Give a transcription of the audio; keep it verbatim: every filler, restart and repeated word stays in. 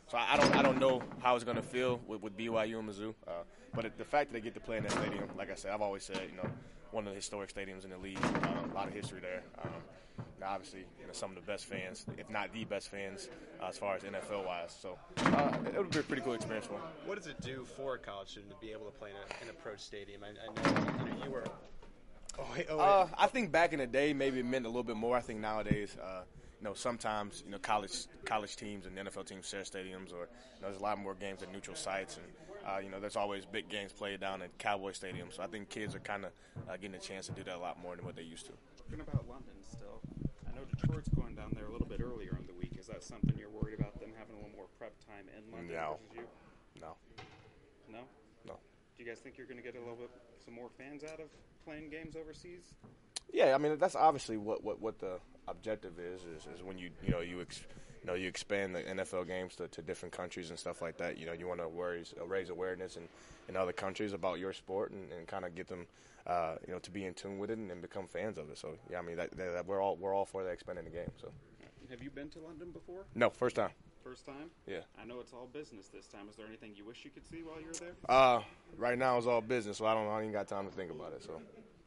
So I, I don't I don't know how it's going to feel with, with B Y U and Mizzou. Uh, but it, the fact that they get to play in that stadium, like I said, I've always said, you know, one of the historic stadiums in the league. Um, a lot of history there. Um, now obviously, you know, some of the best fans, if not the best fans, uh, as far as N F L wise. So uh, it would be a pretty cool experience for them. What does it do for a college student to be able to play in a, in a pro stadium? I, I know, you know you were. Oh, wait, oh, wait. Uh, I think back in the day, maybe it meant a little bit more. I think nowadays, uh, you know, sometimes you know college college teams and N F L teams share stadiums, or you know, there's a lot more games at neutral sites, and uh, you know, there's always big games played down at Cowboy Stadium. So I think kids are kind of uh, getting a chance to do that a lot more than what they used to. Talking about London still, I know Detroit's going down there a little bit earlier in the week. Is that something you're worried about them having a little more prep time in London No. versus you? No. No? No. Do you guys think you're going to get a little bit some more fans out of playing games overseas? Yeah, I mean that's obviously what, what, what the objective is, is is when you you know you ex, you know you expand the N F L games to, to different countries and stuff like that. You know you want to raise raise awareness in, in other countries about your sport and, and kind of get them uh, you know to be in tune with it and, and become fans of it. So yeah, I mean that, that, that we're all we're all for that expanding the game. So Have you been to London before? no, first time. First time? Yeah. I know it's all business this time. Is there anything you wish you could see while you were there? Uh, right now it's all business, so I don't I ain't got time to think about it. So.